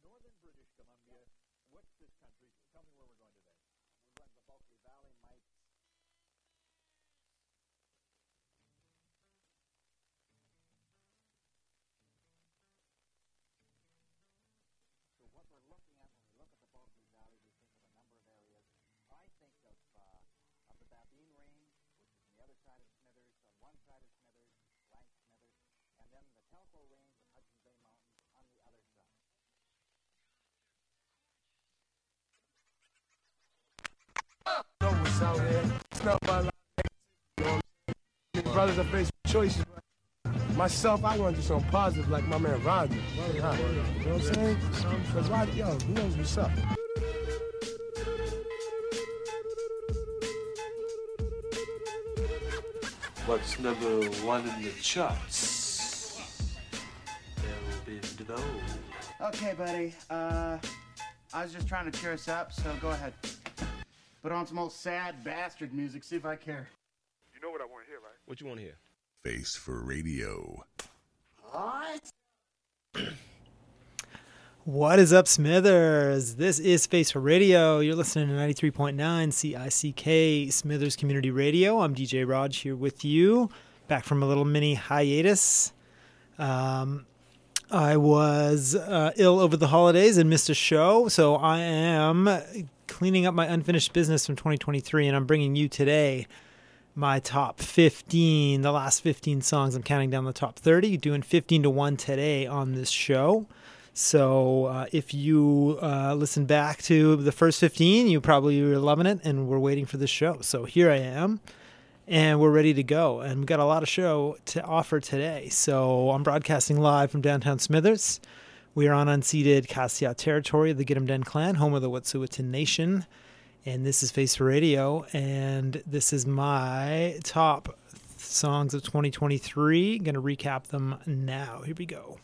northern British Columbia. What's this country? Tell me where we're going today. We're going to the Bulkley Valley, Mike. So what we're looking at when we look at the Bulkley Valley, we think of a number of areas. I think of the Babine Range, which is on the other side of Smithers, on one side of Smithers, Blank Smithers, and then the Telco Range of Hudson Bay Mountains on the other side. Know what's out there. It's not my life. You know what I'm saying? Brothers are facing choices. Myself, I want to do something positive like my man Roger. You know what I'm saying? Because Roger, yo, he knows what's up. What's number one in the charts? Elvin DeVoe. Okay, buddy. I was just trying to cheer us up, so go ahead. Put on some old sad bastard music, see if I care. You know what I want to hear, right? What you want to hear? Face for Radio. What? What is up, Smithers? This is Face for Radio. You're listening to 93.9 CICK Smithers Community Radio. I'm DJ Raj here with you, back from a little mini hiatus. I was ill over the holidays and missed a show, so I am cleaning up my unfinished business from 2023, and I'm bringing you today my top 15, the last 15 songs. I'm counting down the top 30, doing 15 to 1 today on this show. So if you listen back to the first 15, you probably were loving it and we're waiting for the show. So here I am, and we're ready to go. And we've got a lot of show to offer today. So I'm broadcasting live from downtown Smithers. We are on unceded Kassiat territory of the Gidim Den clan, home of the Wet'suwet'en Nation. And this is Face for Radio. And this is my top songs of 2023. Going to recap them now. Here we go.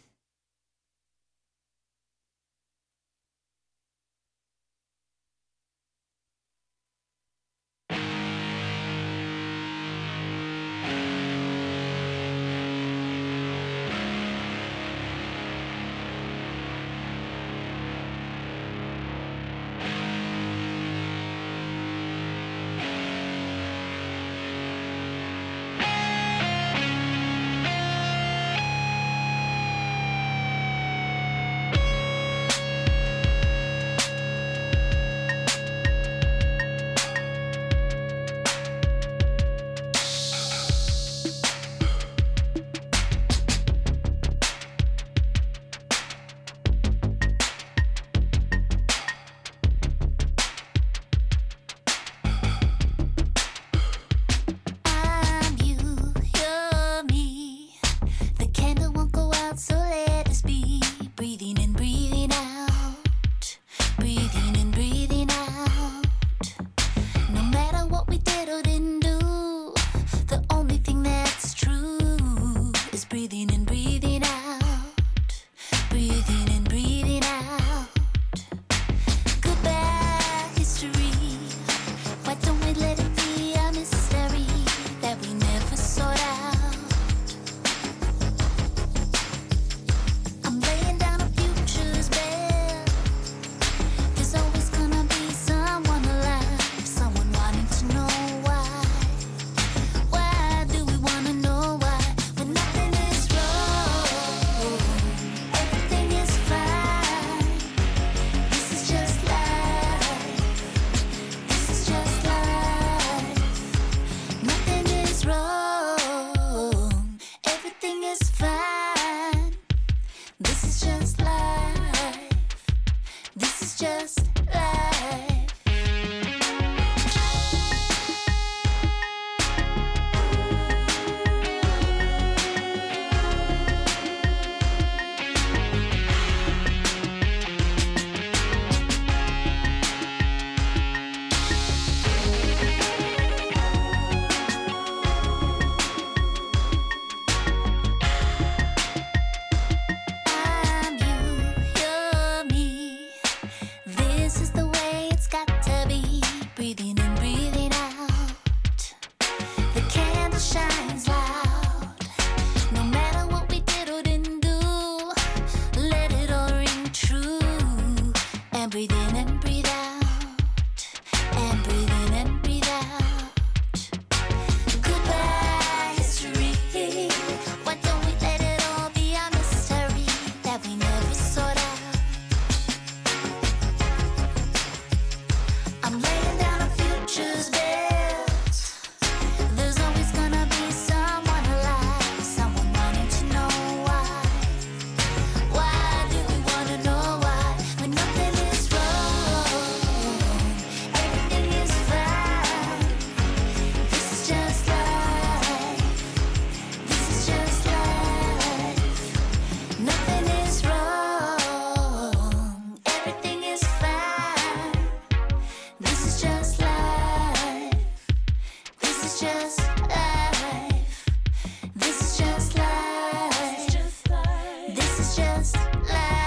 Why do we wanna know why when nothing is wrong? it's just life.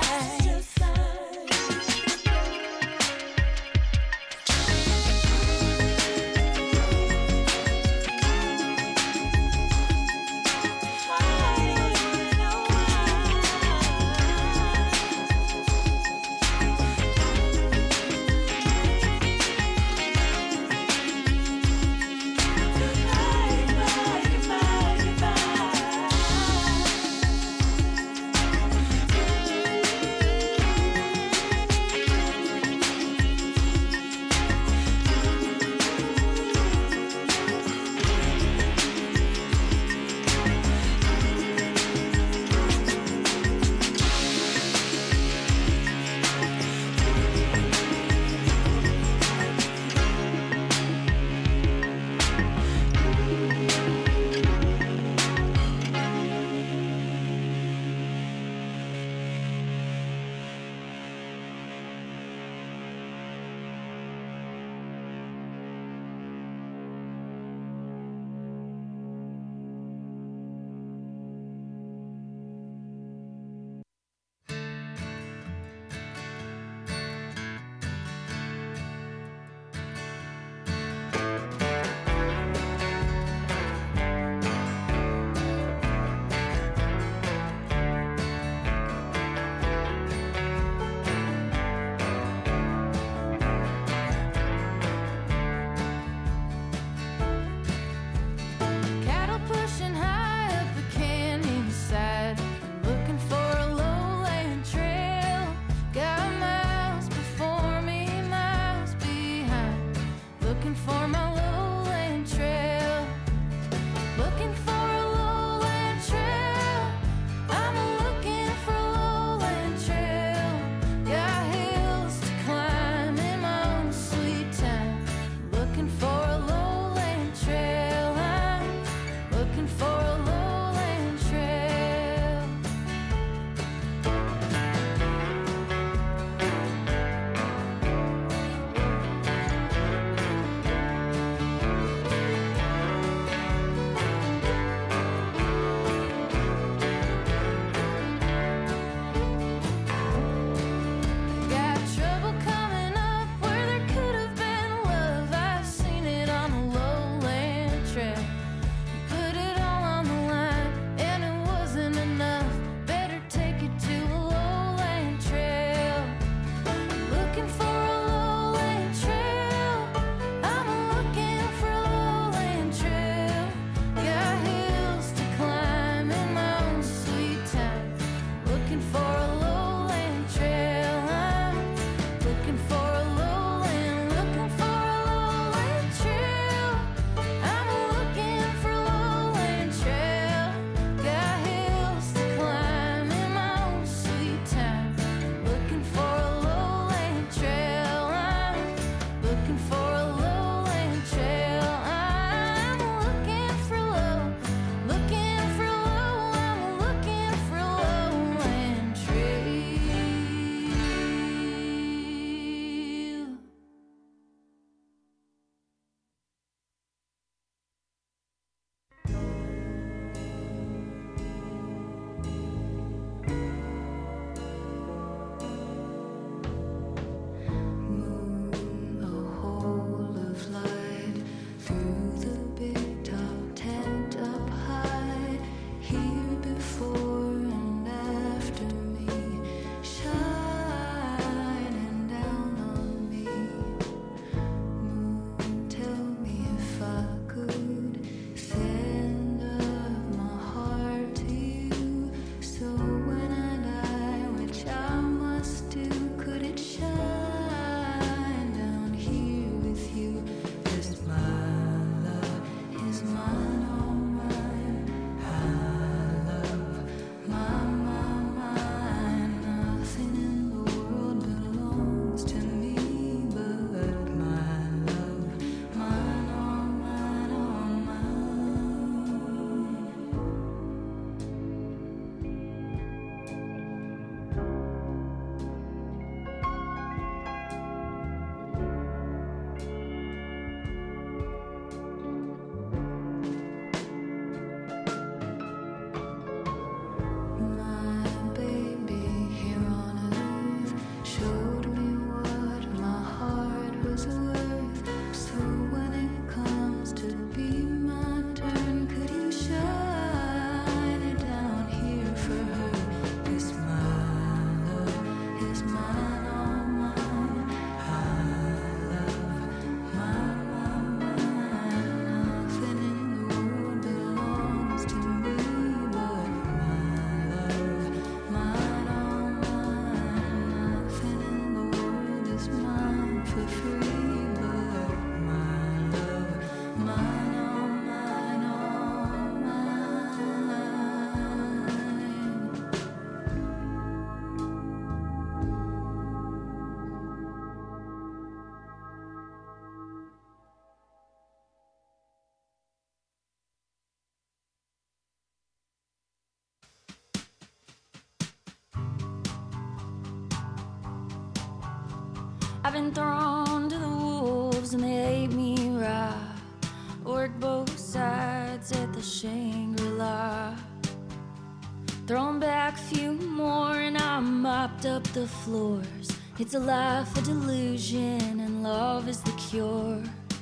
I've been thrown to the wolves and they ate me raw. Worked both sides at the Shangri-La. Thrown back a few more and I mopped up the floors. It's a life of delusion and love is the cure.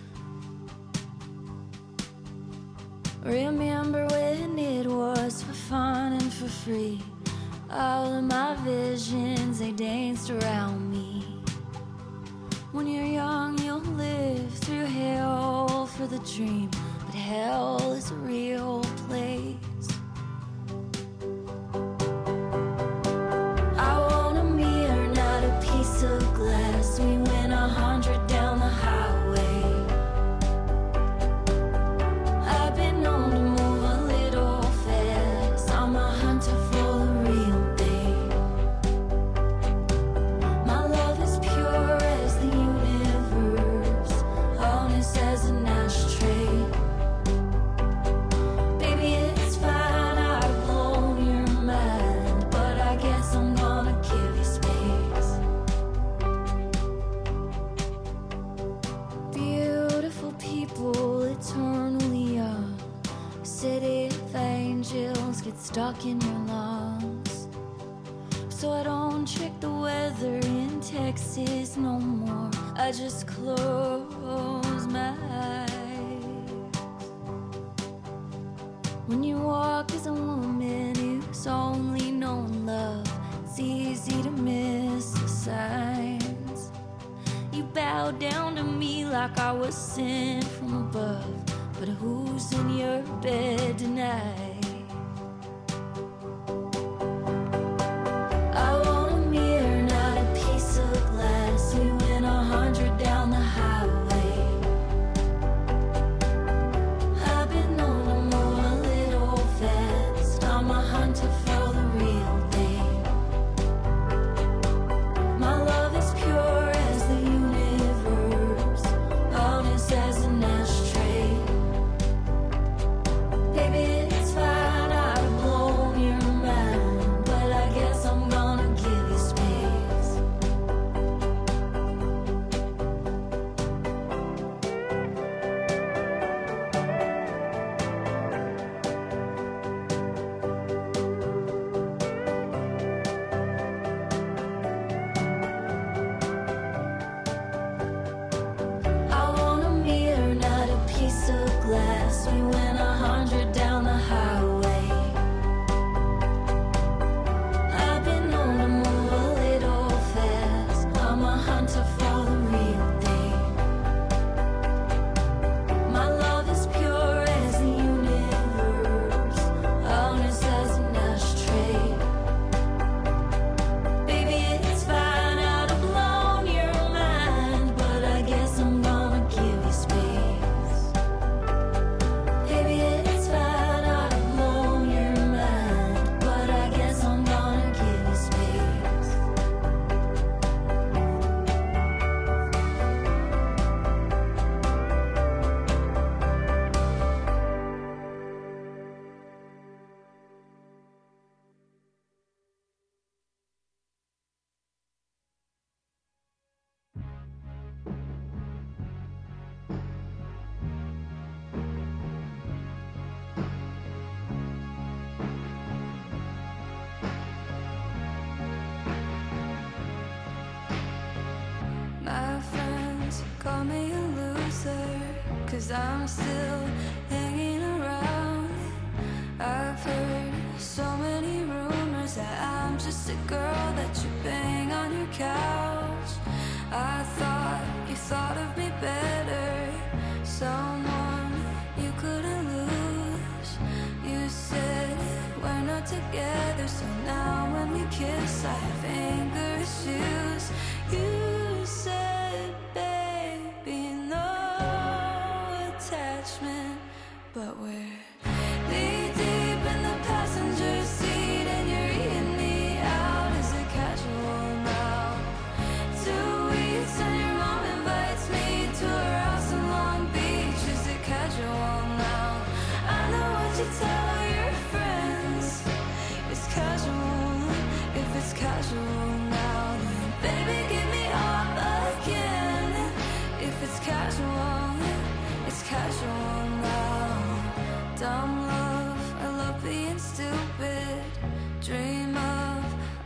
Remember when it was for fun and for free. All of my visions, they danced around me. When you're young, you'll live through hell for the dream, but hell is a real place. I want a mirror, not a piece of glass. We went 100 down the highway. I've been known to move a little fast. I'm a hunter for the real thing. My love is pure as the universe, honest as an ashtray. Baby, it's fine, I've blown your mind, but I guess I'm gonna give you space. Beautiful people, eternally young. City of angels get stuck in your lungs. So I don't check the weather in Texas no more. I just close my eyes. When you walk as a woman who's only known love, it's easy to miss the signs. You bow down to me like I was sent from above. But who's in your bed tonight? I want a mirror, not a piece of glass. We went 100 down the highway. I've been known to move a little fast. I'm a hunter for the real thing. My love is pure as the universe, honest as an ashtray. Baby, it's fine, I've blown your mind, but I guess I'm gonna give you space. I want a mirror, not a piece of glass. We went 100 down the highway. I've been known to move a little fast. I'm a hunter for the real thing. My love is pure as the universe, honest as an ashtray. Baby, it's fine, I'd have blown your mind, but I guess I'm gonna give you space. Baby, it's fine, I'd have blown your mind, but I guess I'm gonna give you space. My friends call me a loser, 'cause I'm still hanging around. I've heard so many rumors that I'm just a girl that you bang on your couch. I thought you thought of me better, someone you couldn't lose. You said we're not together, so now when we kiss I have anger issues. You said, baby, no attachment, but we're knee deep in the passenger seat and you're eating me out. Is it casual now? 2 weeks and your mom invites me to her house in Long Beach. Is it casual now? I know what you tell all your friends. It's casual. If it's casual now, then baby, get me off again.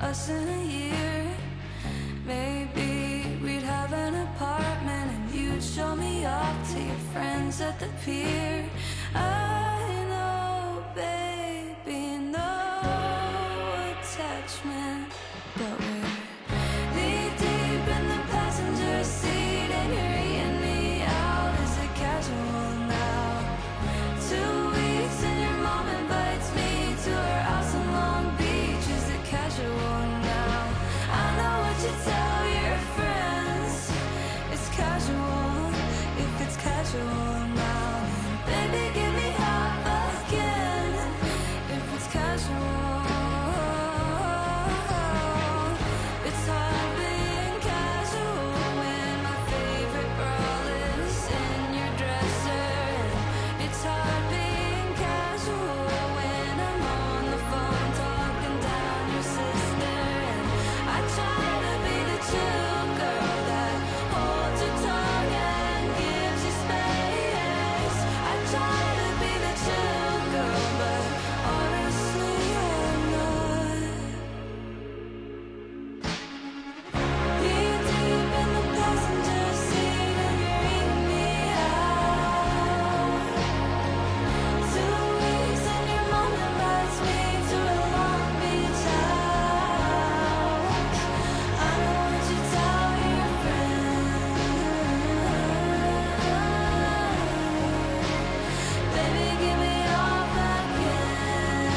us in a year. Maybe we'd have an apartment and you'd show me off to your friends at the pier. I know, baby, no attachment, but we're knee deep in the passenger seat and you're eating me out. Is it casual now? 2 weeks and your mom invites me to her house in Long Beach. Is it casual now? I know what you tell your friends. It's casual if it's casual now. Baby, give me half again if it's casual. It's hard being casual when my favorite bra is in your dresser. And it's hard being casual when I'm on the phone talking down your sister. And I try to be the chill girl that holds your tongue and gives you space. I try to be the chill girl, but honestly I'm not. Knee deep in the passenger seat and you're eating me out. 2 weeks and your mom invites me to a Long Beach house. I know what you tell your friends. Baby, give me all back again.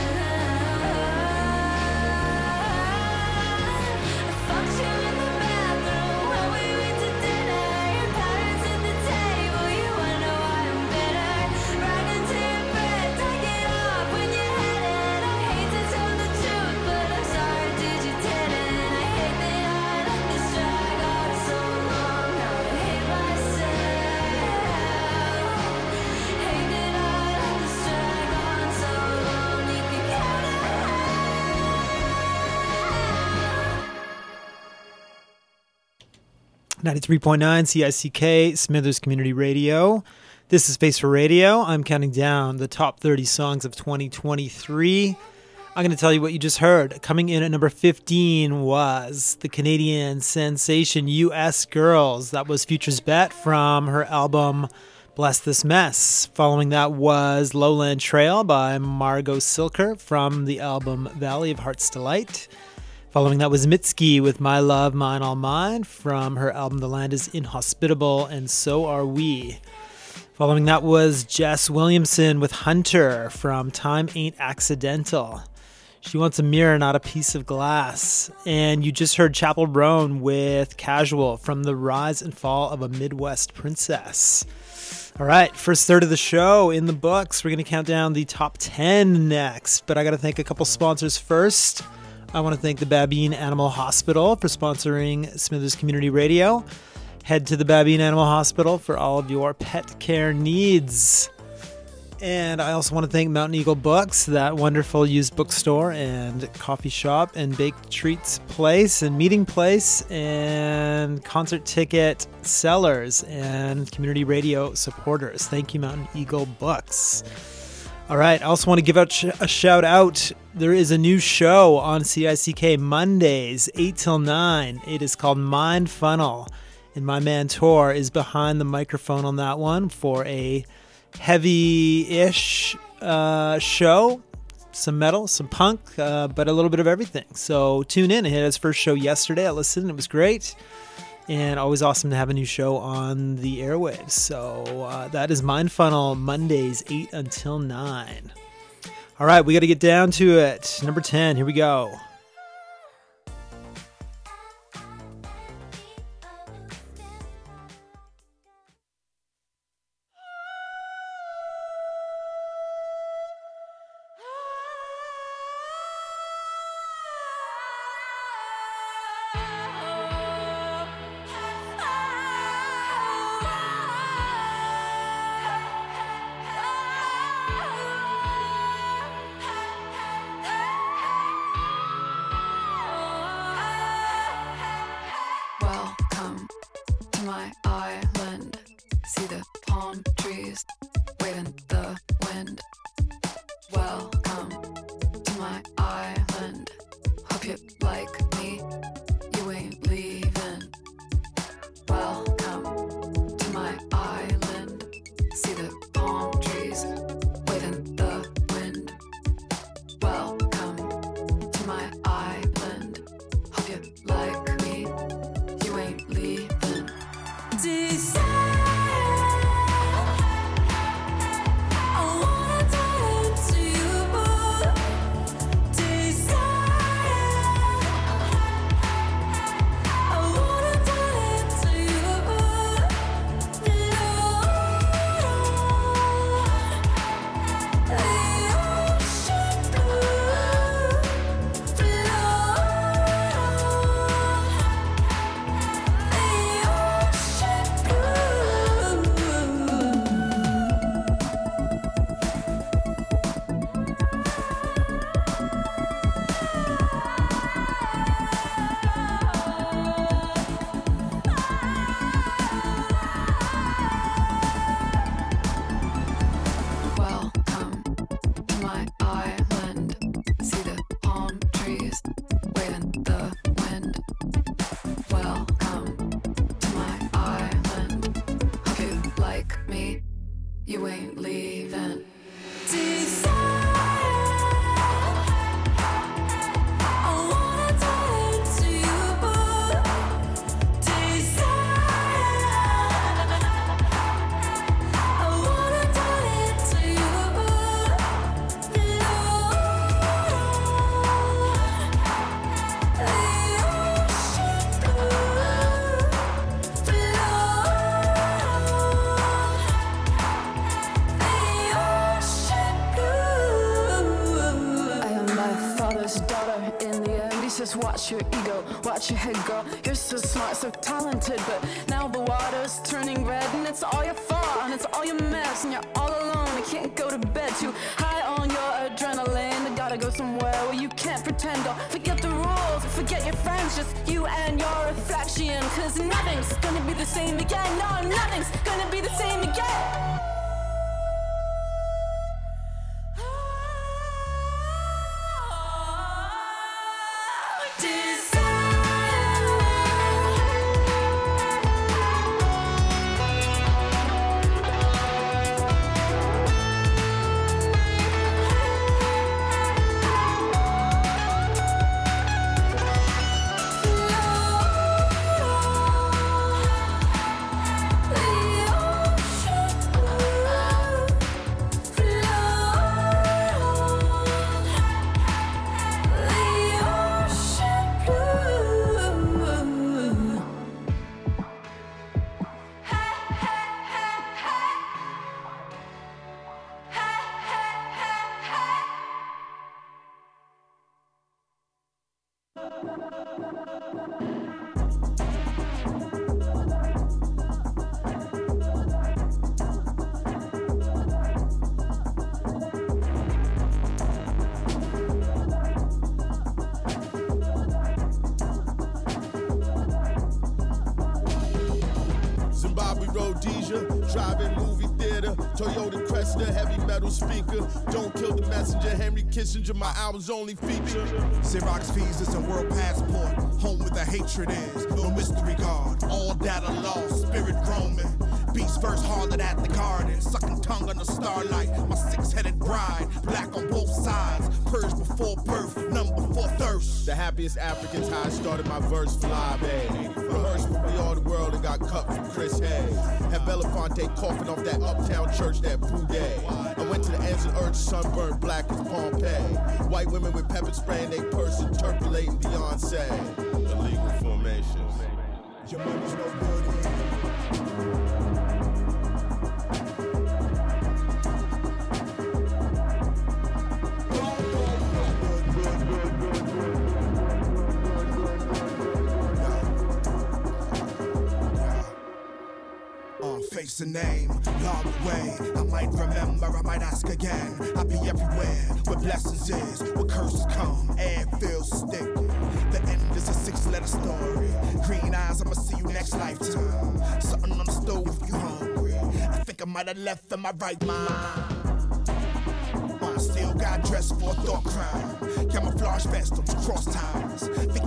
I fucked you in the bathroom when we went to dinner. Your patterns at the table, you wonder why I'm bitter. Right into your bed, take it off when you're headed. I hate to tell the truth, but I'm sorry, dude, you didn't. I hate that I let this drag on so long. Now I hate myself. Hate that I let this drag on so long. You can count it out. 93.9 CICK, Smithers Community Radio. This is Space for Radio. I'm counting down the top 30 songs of 2023. I'm going to tell you what you just heard. Coming in at number 15 was the Canadian sensation US Girls. That was Future's Bet from her album Bless This Mess. Following that was Lowland Trail by Margot Silker from the album Valley of Heart's Delight. Following that was Mitski with My Love, Mine, All Mine from her album The Land is Inhospitable and So Are We. Following that was Jess Williamson with Hunter from Time Ain't Accidental. She wants a mirror, not a piece of glass. And you just heard Chapel Roan with Casual from The Rise and Fall of a Midwest Princess. All right, first third of the show in the books. We're going to count down the top 10 next, but I got to thank a couple sponsors first. I want to thank the Babine Animal Hospital for sponsoring Smithers Community Radio. Head to the Babine Animal Hospital for all of your pet care needs. And I also want to thank Mountain Eagle Books, that wonderful used bookstore and coffee shop and baked treats place and meeting place and concert ticket sellers and community radio supporters. Thank you, Mountain Eagle Books. All right, I also want to give out a shout out. There is a new show on CICK Mondays, 8 till 9. It is called Mind Funnel. And my man Tor is behind the microphone on that one for a heavy-ish show. Some metal, some punk, but a little bit of everything. So tune in. He had his first show yesterday. I listened. It was great. And always awesome to have a new show on the airwaves. So that is Mind Funnel, Mondays, 8 until 9. All right, we got to get down to it. Number 10, here we go. like me, you ain't leaving. Welcome to my island. See the palm trees waving the wind. Welcome to my island. Hope you like me, you ain't leaving. Desire, I wanna die into you. Desire, I wanna die into you. Lord, the ocean blue. Welcome to my island. See the palm trees waving the wind. Welcome to my island. Hope you like me, you ain't leaving. Desire, I wanna die into you. Desire, I wanna die into you. I am my father's daughter in the end. He says, watch your ego, watch your head, girl. You're so smart, so talented, but now the water's turning red, and it's all your fault, and it's all your mess, and you're all alone. You can't go to bed, too high on your adrenaline. You gotta go somewhere where you can't pretend, or forget the rules, forget your friends, just you and your reflection. 'Cause nothing's gonna be the same again. No, nothing's gonna be the same again. Zimbabwe Rhodesia, drive-in movie theater, Toyota Cresta, heavy metal speaker. Don't kill the messenger, Henry Kissinger, my album's only feature. Xerox visas and world passport, home where the hatred is, no mystery guard. All data lost, spirit roaming. Beast first harlot at the garden, sucking tongue under starlight. My six-headed bride, black on both sides, purged before birth, none before thirst. The happiest Africans, how I started my verse fly, babe. Rehearsed with me all the world and got cut from Chris Hay. Had Belafonte coughing off that uptown church that Boo Day. I went to the ends of earth, sunburned black as Pompeii. White women with pepper spray in they purse interpolating Beyonce. Illegal formations. Your money's no good. Face a name, log away. I might remember, I might ask again. I'll be everywhere where blessings is, where curses come. Air feels stick. The end is a six-letter story. Green eyes, I'ma see you next lifetime. Something on the stove if you hungry. I think I might have left in my right mind. Still got dressed for a thought crime. Camouflage vest on cross ties.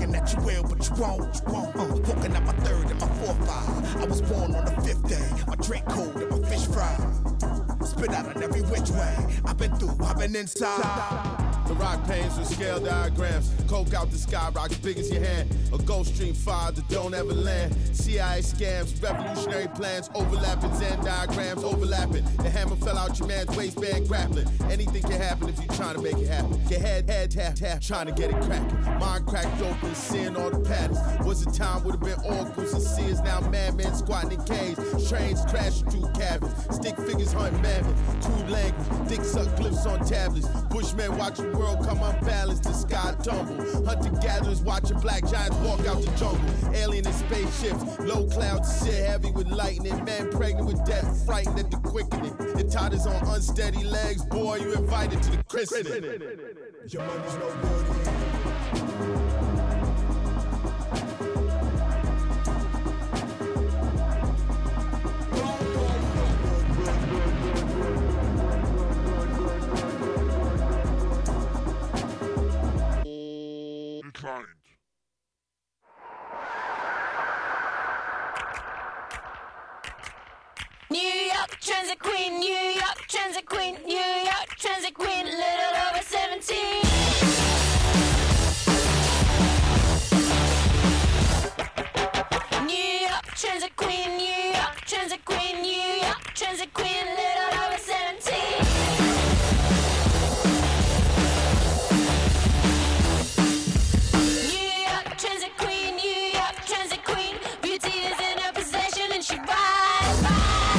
Hooking up my third and my fourth eye. I was born on the fifth day. My drink cold and my fish fried. Spit out on every which way. I've been inside. The rock panes with scale diagrams. Coke out the sky, rocks big as your hand. A Gulf Stream 5 that don't ever land. CIA scams, revolutionary plans, overlapping Zen diagrams, overlapping. The hammer fell out your man's waistband, grappling. Anything can happen if you're trying to make it happen. Your head tap, trying to get it cracking. Mind cracked open, seeing all the patterns. Was a time would have been oracles and seers, now madmen squatting in caves. Trains crashing through cabins. Stick figures hunting mammoth. Crude language, dick suck glyphs on tablets. Bushmen watching the world come unbalanced, the sky tumble. Hunter-gatherers watching black giants walk out the jungle. Alien in spaceships, low clouds sit heavy with lightning. Men pregnant with death, frightened at the quickening. The toddlers on unsteady legs, boy, you invited to the christening. Your money's no good. New York Transit Queen, New York Transit Queen, New York Transit Queen, little over 17. New York Transit Queen, New York Transit Queen, New York Transit Queen, little over 17. New York Transit Queen, New York Transit Queen, beauty is in her possession and she rides by.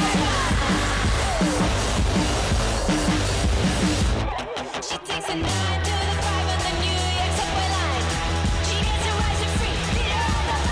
She takes a 9 to the 5 on the New York subway line. She gets her rides for free, beat her on the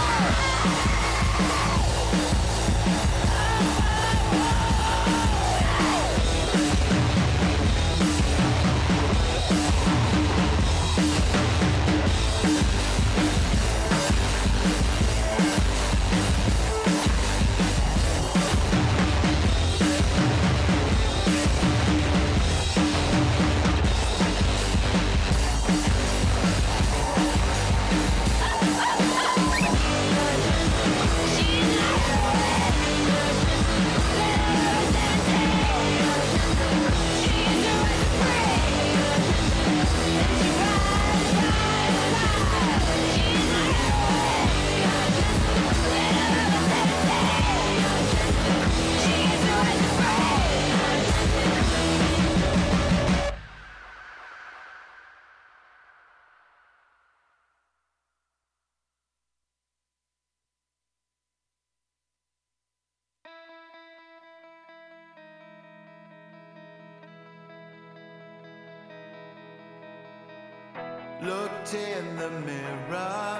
Looked in the mirror,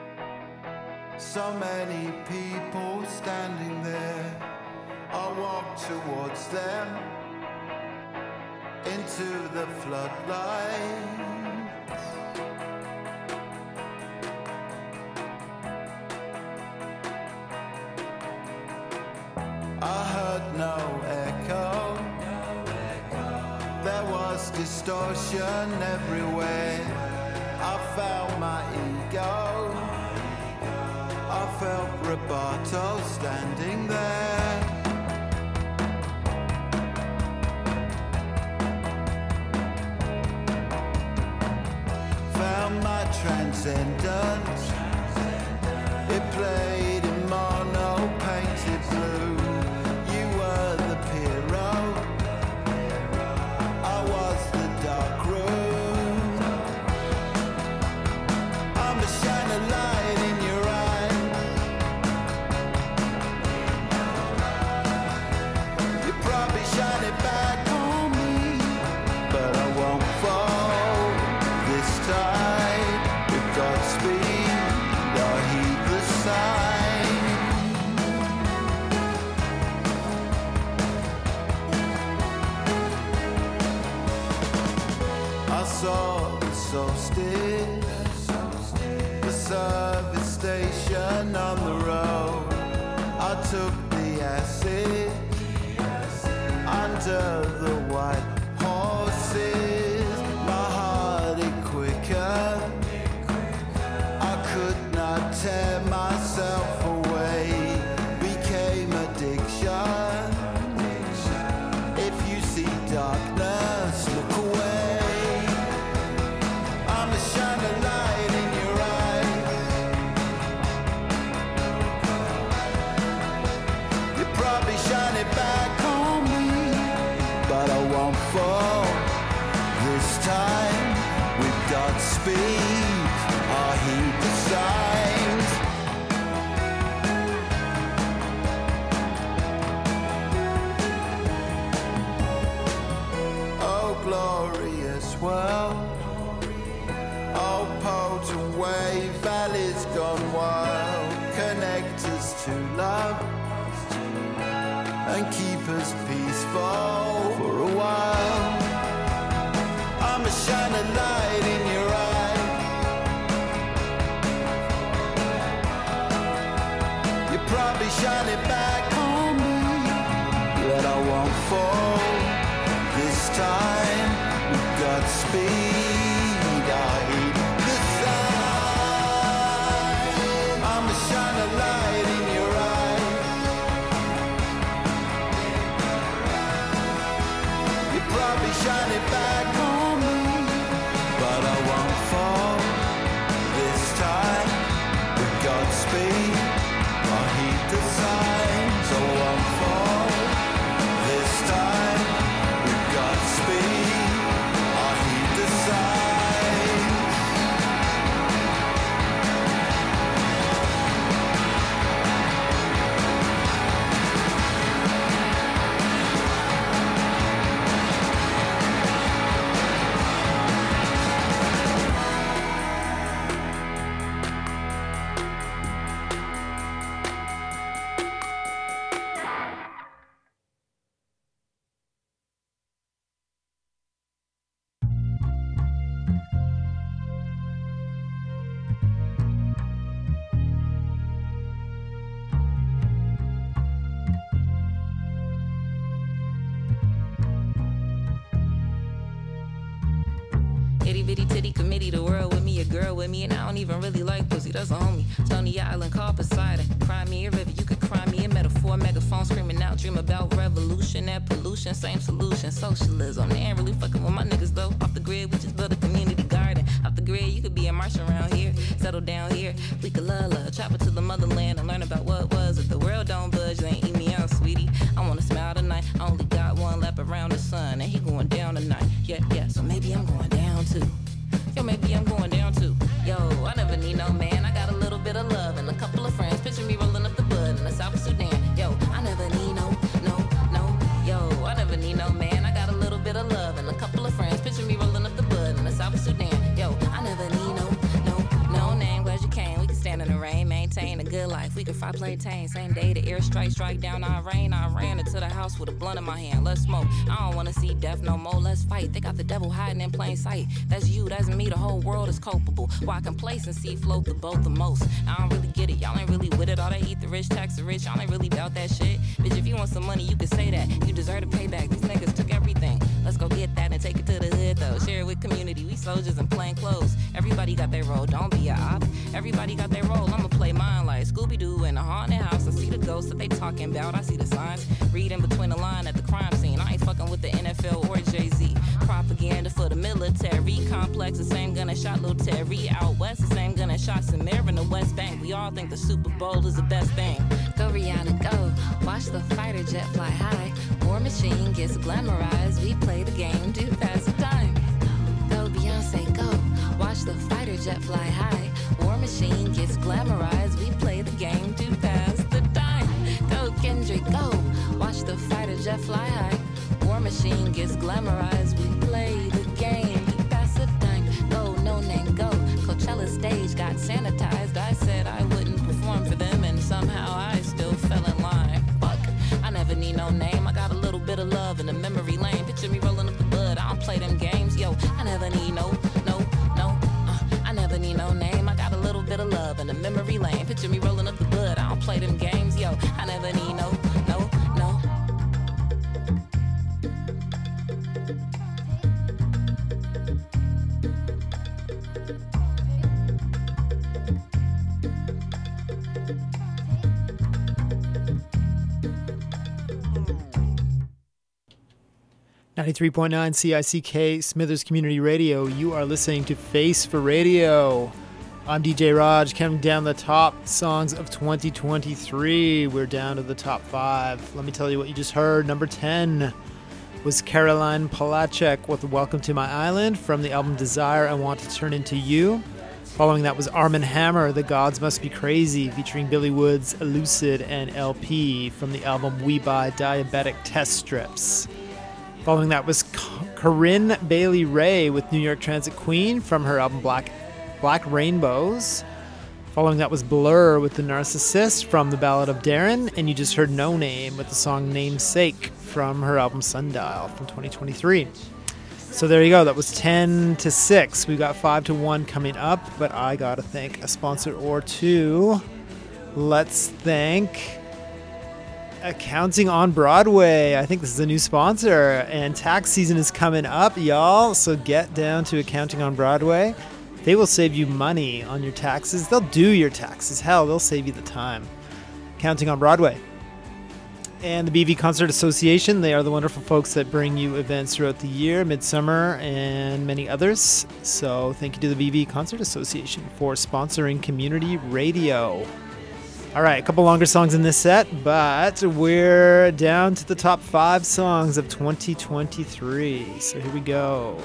so many people standing there. I walked towards them into the floodlight. I heard no echo. There was distortion everywhere. I found my ego. I felt Roboto standing there. Found my transcendence. It played in mono, painted blue. You were the hero. I was the dark room. I'm the shining light in your eye. You probably shine it back on me, but I won't fall this time. With Godspeed, I'll heed the sign. I saw the solstice, the service station on the road. I took the acid under the white horses. My heart it quicker. I could not valley's gone wild. Connect us to love and keep us peaceful for a while. I'ma shine a light in your eye. You probably shine it back on me, but I won't fall this time. With Godspeed, I hate the sign. I'ma shine a light in your eye. You probably shine it back on me, but I won't fall this time. With Godspeed, I hate the signs. I won't fall this time. With Godspeed, I hate the signs. Itty bitty titty committee, the world with me, a girl with me, and I don't even really like pussy, that's a homie. Stony Island, call Poseidon. Cry me a river, you could cry me a metaphor. Megaphone screaming out, dream about revolution. That pollution, same solution, socialism. They ain't really fucking with my niggas though. Off the grid, we just build a community garden. Off the grid, you could be a martian around here. Settle down here, we could love. Travel to the motherland and learn about what was. If the world don't budge, they ain't eat me out, sweetie. I wanna smile tonight, I only got one lap around the sun, and he going down tonight. Yeah, so maybe I'm going down too. Yo, maybe I'm going down too. Yo, I never need no man. I got a little bit of love and a couple of friends. Picture me rolling up the bud in the South of Sudan. Yo, I never need no. Yo, I never need no man. I got a little bit of love and a couple of friends. Picture me rolling up the bud in the South of Sudan. Yo, I never need no name. Glad you came. We can stand in the rain, maintain a good life. We can fly, play, tame. Same day the airstrike strike down our rain. I ran into the house with a blunt in my hand. Let's smoke. I don't wanna see death no more. Let's fight. They got the devil hiding in plain sight. That's you, that's me. The whole world is culpable. Why complacency float the boat the most? I don't really get it. Y'all ain't really with it. All they eat the rich, tax the rich. Y'all ain't really about that shit. Bitch, if you want some money, you can say that. You deserve a payback. These niggas took everything. Let's go get that and take it to the hood though. Share it with community. We soldiers in plain clothes. Everybody got their role. Don't be a op. Everybody got their role. I'ma play mine like Scooby-Doo in a haunted house. I see the ghosts that they talking about. I see the signs. Reading between the line at the crime scene. I ain't fucking with the NFL or Jay-Z. Propaganda for the military complex. The same gun that shot Lil Terry out west. The same gun that shot Samir in the West Bank. We all think the Super Bowl is the best thing. Go Rihanna, go. Watch the fighter jet fly high. War Machine gets glamorized. We play the game, do pass the time. Go Beyonce, go. Watch the fighter jet fly high. War Machine gets glamorized. We play the game, do pass the time. Go Kendrick, go. Watch the fighter jet fly high. War Machine gets glamorized. We play the game, we pass the time. Go No Name, go. Coachella stage got sanitized. I said I wouldn't perform for them, and somehow I still fell in line. Fuck, I never need no name. I got a little bit of love in the memory lane. Picture me rolling up the bud. I don't play them games. Yo, I never need no. I never need no name. I got a little bit of love in the memory lane. Picture me rolling up the bud. I don't play them games. Yo, I never need no. 93.9 CICK Smithers Community Radio. You are listening to Face for Radio. I'm DJ Raj, counting down the top songs of 2023. We're down to the top 5. Let me tell you what you just heard. Number 10 was Caroline Polachek with Welcome to My Island from the album Desire, I Want to Turn Into You. Following that was Armand Hammer, The Gods Must Be Crazy, featuring Billy Woods, Lucid, and LP from the album We Buy Diabetic Test Strips. Following that was Corinne Bailey Ray with New York Transit Queen from her album Black Rainbows. Following that was Blur with The Narcissist from The Ballad of Darren, and you just heard No Name with the song Namesake from her album Sundial from 2023. So there you go. That was 10-6. We got 5-1 coming up, but I gotta thank a sponsor or two. Let's thank Accounting on Broadway. I think this is a new sponsor, and tax season is coming up, y'all. So get down to Accounting on Broadway. They will save you money on your taxes. They'll do your taxes. Hell, they'll save you the time. Accounting on Broadway. And the BV Concert Association. They are the wonderful folks that bring you events throughout the year, Midsummer, and many others. So thank you to the BV Concert Association for sponsoring community radio. All right, a couple longer songs in this set, but we're down to the top 5 songs of 2023. So here we go.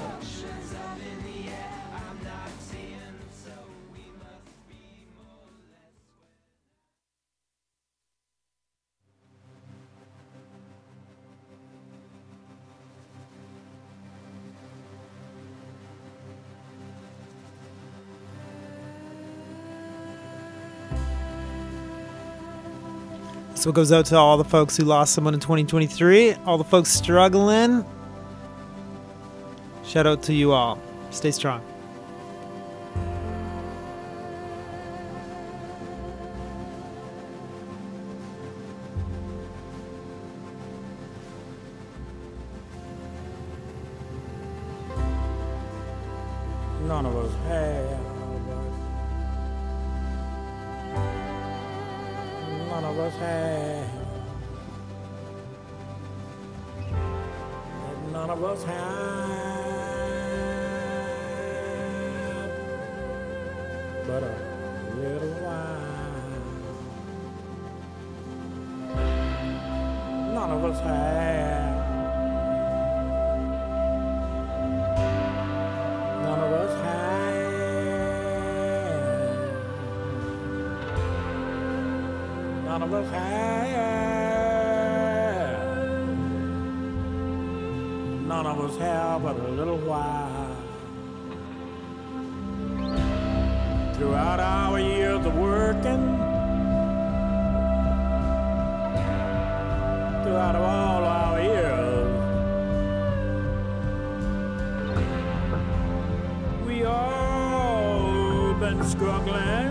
So it goes out to all the folks who lost someone in 2023, all the folks struggling. Shout out to you all. Stay strong. None of us have. None of us have. None of us have. But a little while. None of us have. None of us have. None of us have. None of us have but a little while. Throughout our years of working, throughout all our years, we all been struggling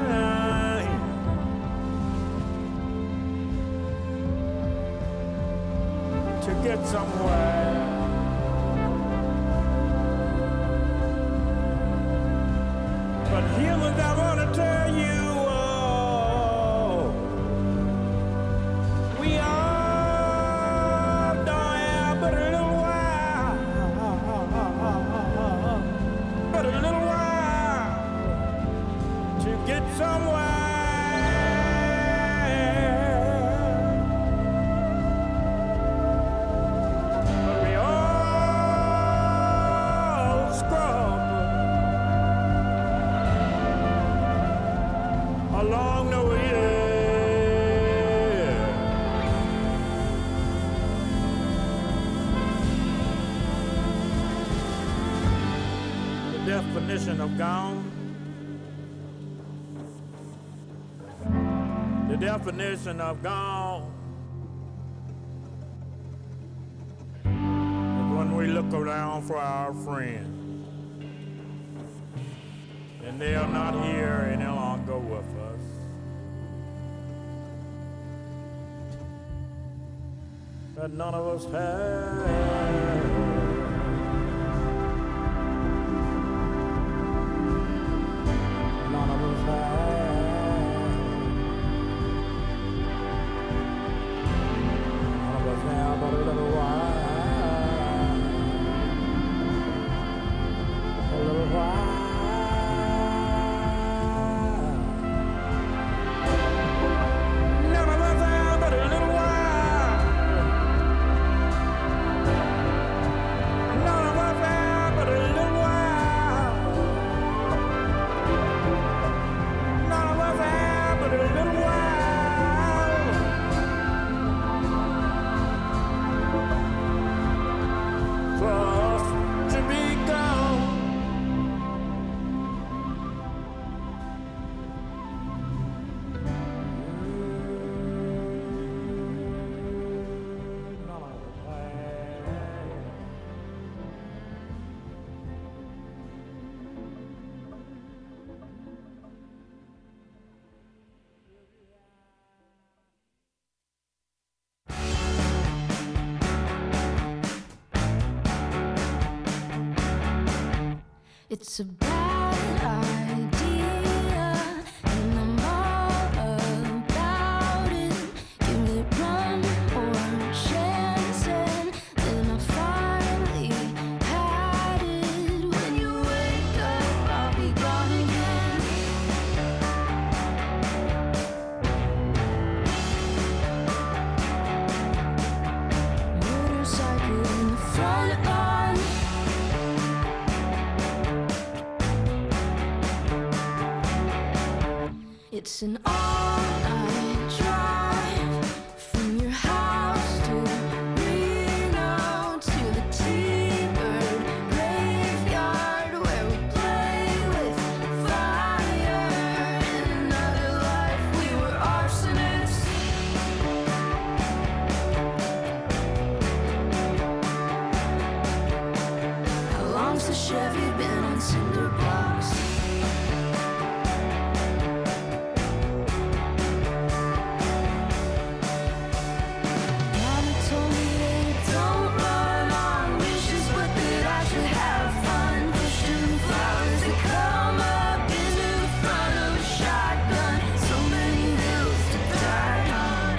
to get somewhere. But humans, I want to tell you, we all don't have but a little while, but a little while to get somewhere. But we all scrub along the way. The definition of gone. The definition of gone is when we look around for our friends and they are not here any longer with us. But none of us have. None of us have. None of us have but a little while. A little while. None of us have but a little while. It's a bad idea, and I'm all about it. Give it one more chance, and then I finally had it. When you wake up, I'll be gone again. Motorcycle in the front lawn. It's an all-night drive from your house to Reno to the T-Bird graveyard where we play with fire. In another life, we were arsonists. How long's the Chevy been on cinder blocks? Mama told me that it don't run on wishes, but that I should have fun pushing flowers that come up into the front of a shotgun. So many hills to die on.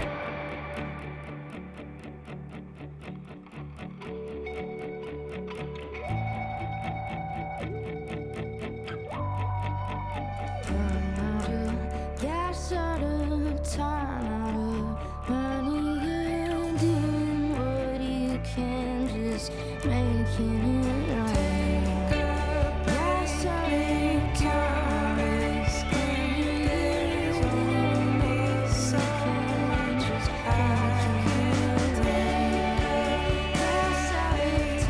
Run out of gas, out of time, out of money, and doing what you can, just making it right. Gas out of time, and doing what you can, just making it right. Gas out of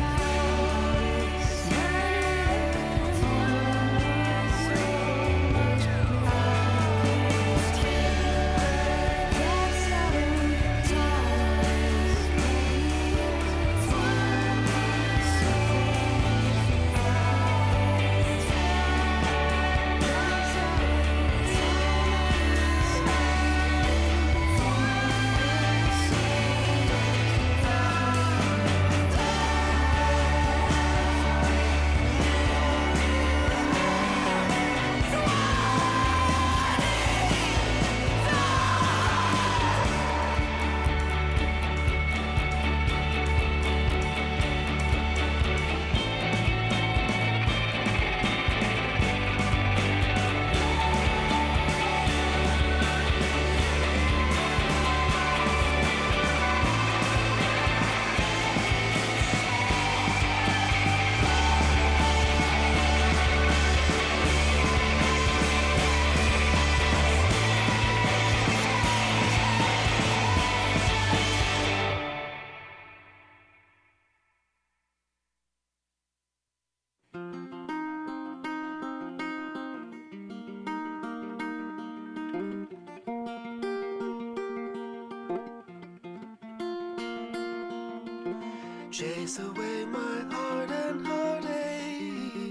Chase away my heart and heartache.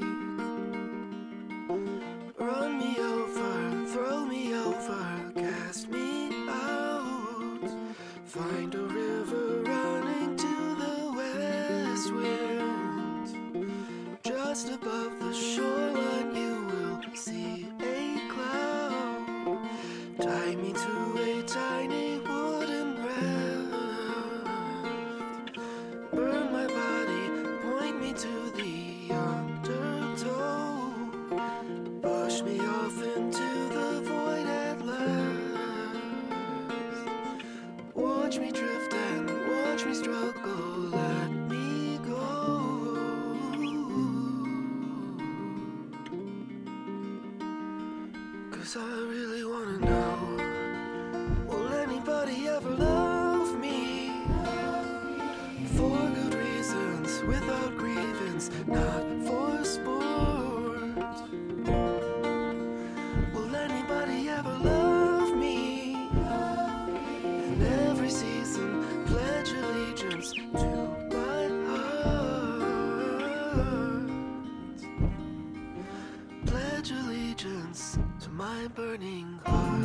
Run me over, throw me over, cast me out. Find a river running to the west wind. Just above the shoreline you will see a cloud. Tie me to a tiny wooden raft. Burn my body, point me to the undertow. Push me off into the void at last. Watch me drift and watch me struggle, let me go. 'Cause I really wanna know, will anybody ever love me? For good reasons, without grievance, not for sport. Will anybody ever love me? In every season, pledge allegiance to my heart. Pledge allegiance to my burning heart.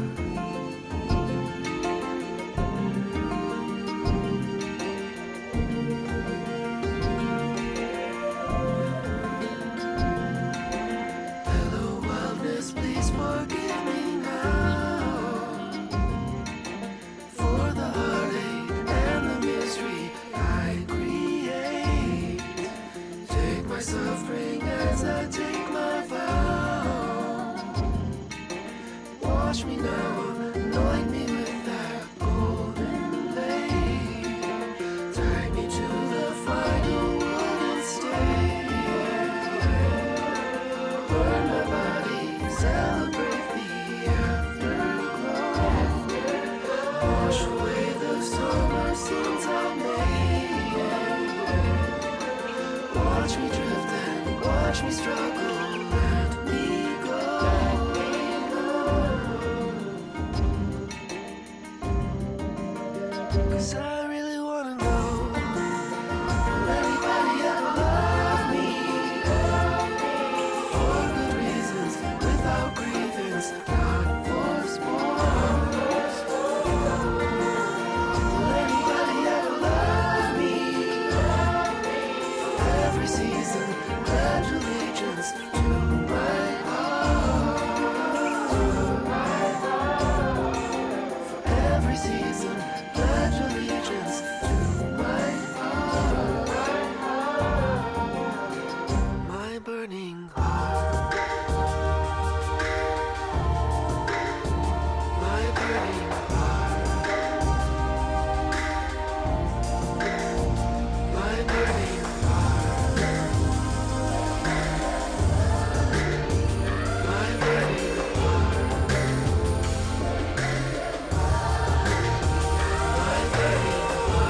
Wash me now, anoint me with that golden blade. Tie me to the final wooden stake. Burn my body, celebrate the afterglow. Wash away the summer sins I made. Watch me drift and watch me struggle. Let me go. Cause I really wanna know, will anybody ever love me? For good reasons, without grievance, not forsworn. Will anybody ever love me? For every season, pledge allegiance to my heart. For every season, pledge allegiance to my heart. My burning heart. My burning heart. My burning heart. My burning heart. My burning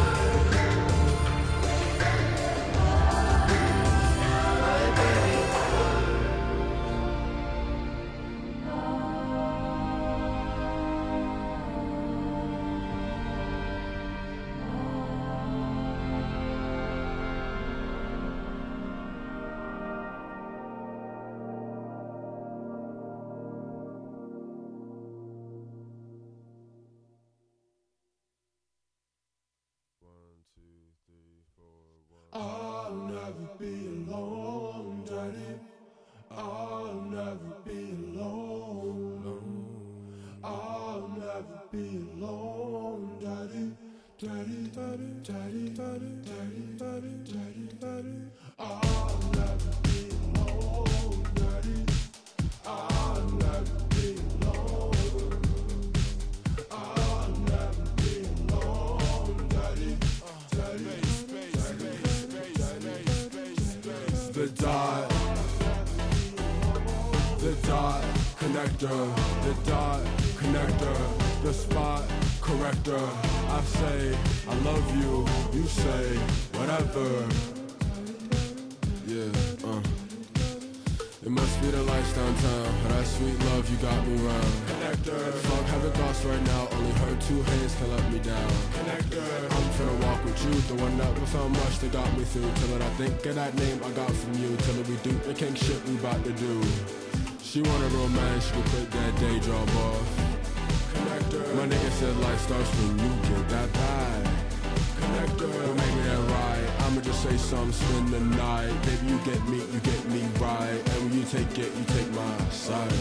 I'll never be alone, Daddy. I'll never be alone. I'll never be alone, Daddy. Daddy, Daddy, Daddy, Daddy, Daddy, Daddy, Daddy, Daddy. I'll never be alone, Daddy. I'll never be alone. I'll never be alone, Daddy. Daddy. The dot connector, the dot connector, the spot corrector. I say I love you, you say whatever. Yeah, It must be the lights downtown, that sweet love you got me round. Connector, fuck having thoughts right now, only her two hands can let me down. Connector, I'm finna walk with you, the one that was so much that got me through. Till it I think of that name I got from you, till it we do the king shit we bout to do. She wanted romance, she could quit that day job off. Connector, my nigga said life starts when you get that bag. Connector, don't make me that right, I'ma just say something, spend the night. Baby, you get me right, and when you take it, you take my side.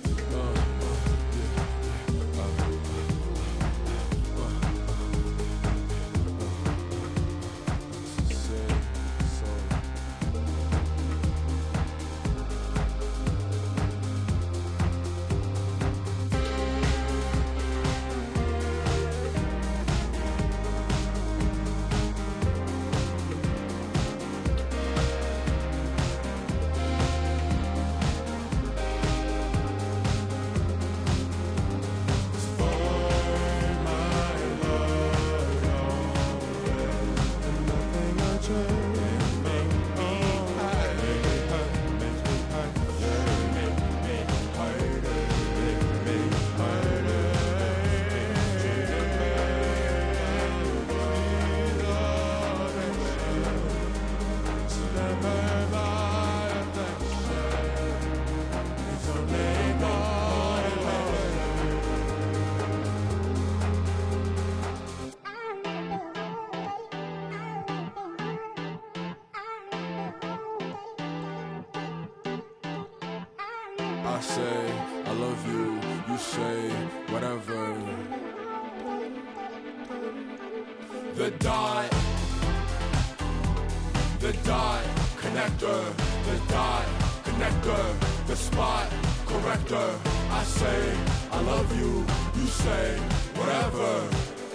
I say, I love you, you say, whatever. The dot connector, the dot connector, the spot corrector. I say I love you, you say whatever.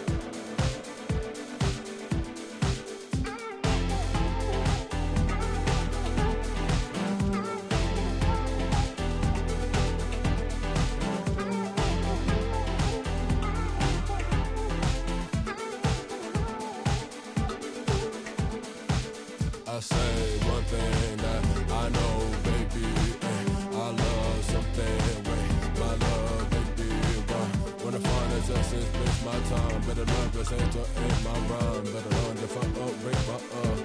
I say one thing that I know, baby, I love something, wait, my love, baby, when the fun is just space my time, better love this ain't to ain't my rhyme, better run if I break my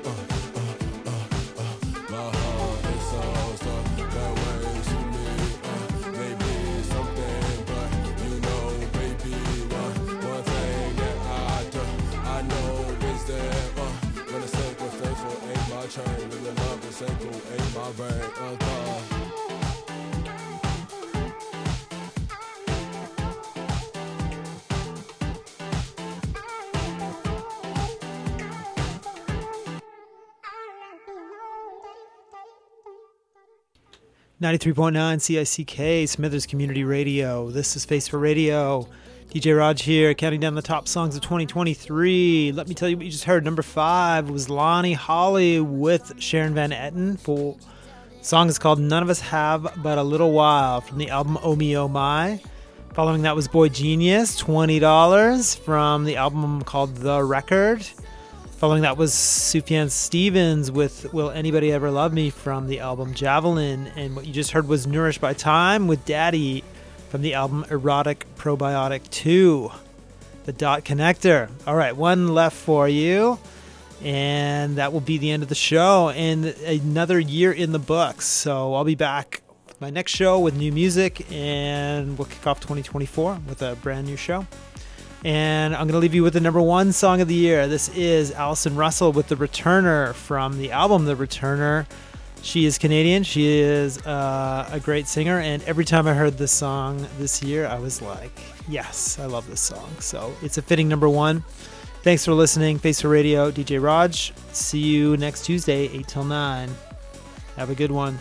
heart is so that way to me, maybe something, but you know, baby, one thing that I know is that when the circumstantial ain't my train, and the love is single ain't my brain. 93.9 CICK, Smithers Community Radio. This is Face for Radio. DJ Raj here, counting down the top songs of 2023. Let me tell you what you just heard. Number 5 was Lonnie Holly with Sharon Van Etten. The song is called None of Us Have But a Little While from the album Oh Me Oh My. Following that was Boy Genius, $20 from the album called The Record. Following that was Sufjan Stevens with Will Anybody Ever Love Me from the album Javelin. And what you just heard was Nourished by Time with Daddy from the album Erotic Probiotic 2, the Dot Connector. All right, one left for you, and that will be the end of the show and another year in the books. So I'll be back with my next show with new music, and we'll kick off 2024 with a brand new show. And I'm going to leave you with the number 1 song of the year. This is Alison Russell with The Returner from the album The Returner. She is Canadian. She is a great singer. And every time I heard this song this year, I was like, yes, I love this song. So it's a fitting number 1. Thanks for listening. Face for Radio, DJ Raj. See you next Tuesday, 8 till 9. Have a good one.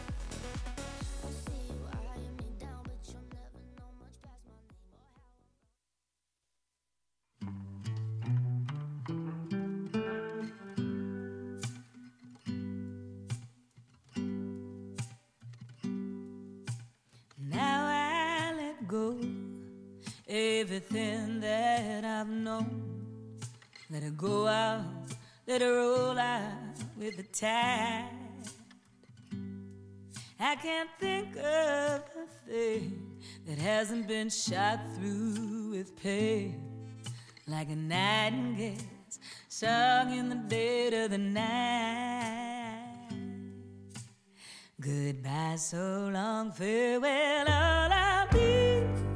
Everything that I've known, let it go out, let it roll out with the tide. I can't think of a thing that hasn't been shot through with pain, like a nightingale's song in the dead of the night. Goodbye, so long, farewell, all I'll be.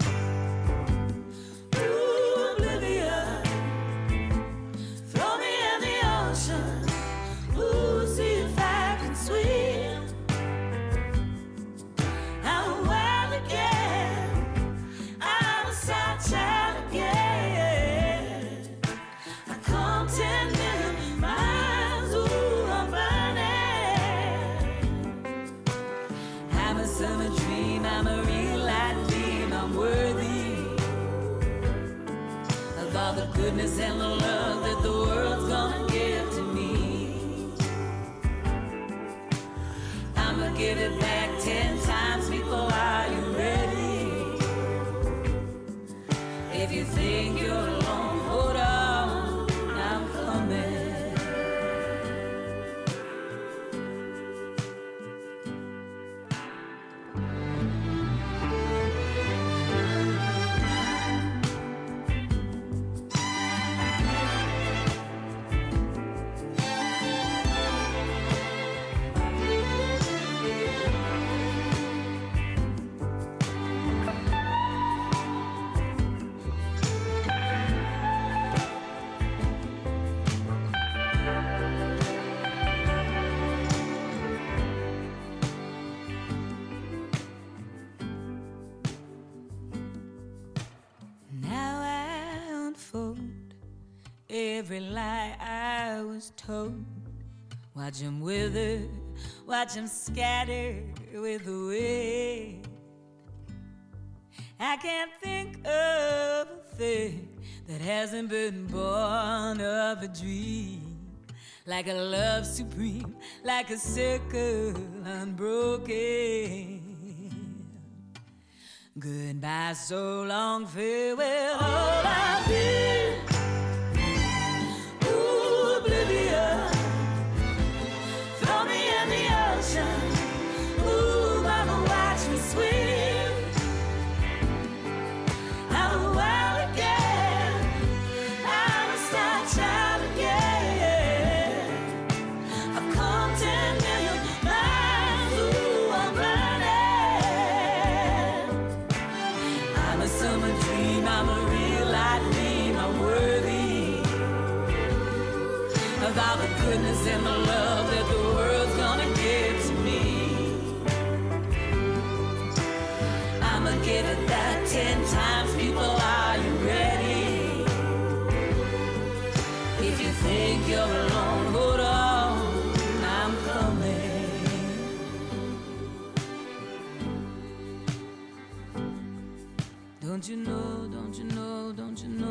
Goodness and the love that the world's gonna give to me. I'ma give it back 10 times before are you ready? If you think you're alone, hold on, I'm coming. Every lie I was told, watch him wither, watch him scatter with the wind. I can't think of a thing that hasn't been born of a dream. Like a love supreme, like a circle unbroken. Goodbye, so long, farewell, all I've been. Ooh, oblivion. Throw me in the ocean. Ooh, mama, watch me swim. I'm a wild again. I'm a star child again. I've come 10 million miles. Ooh, I'm running. I'm a summer dream. I'm a real light dream. I'm worthy of all the goodness and the love that the world's gonna give to me. I'ma give it that 10 times, people, are you ready? If you think you're alone, hold on, I'm coming. Don't you know, don't you know, don't you know?